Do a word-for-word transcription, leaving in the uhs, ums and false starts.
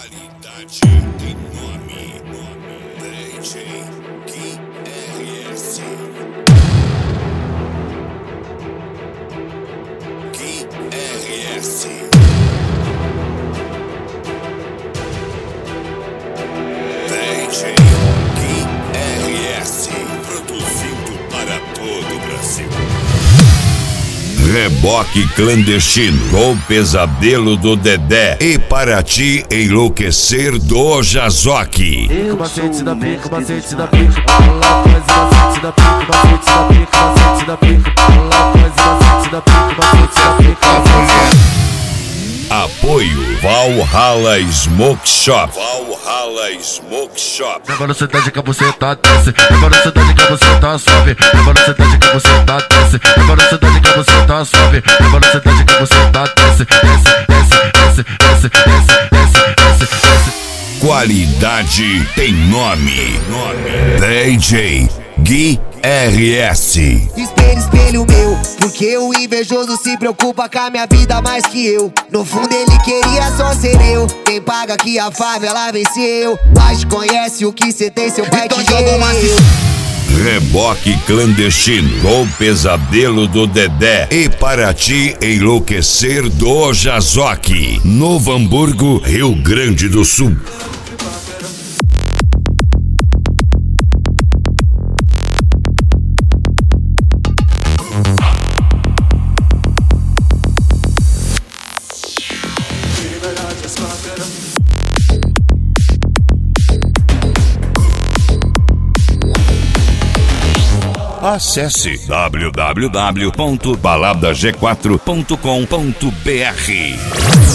Qualidade tem nome, D J Gui R S. Gui R S. D J Gui R S, produzindo para todo o Brasil. Reboque clandestino com Pesadelo do Dedé e Para Te Enlouquecer do Jazoque. Macete da pica, macete da pica, lá faz macete da pica, macete da pica, macete da pica, lá faz macete da pica, macete da pica. Apoio Valhalla Smoke Shop. Valhalla Smoke Shop. Na velocidade que você tá desce, na velocidade que você tá suave, na velocidade que você tá desce, na velocidade que você tá suave, na velocidade que você tá desce, desce, desce, desce, desce, desce, desce, desce. Qualidade tem nome, nome. D J Gui R S. Espelho, espelho meu, porque o invejoso se preocupa com a minha vida mais que eu. No fundo ele queria só ser eu. Quem paga aqui a favela venceu. Mas conhece o que cê tem, seu pai Então te deu. Reboque clandestino com Pesadelo do Dedé e Para Te Enlouquecer do Jazoque. Novo Hamburgo, Rio Grande do Sul. Acesse w w w ponto balada g quatro ponto com ponto b r.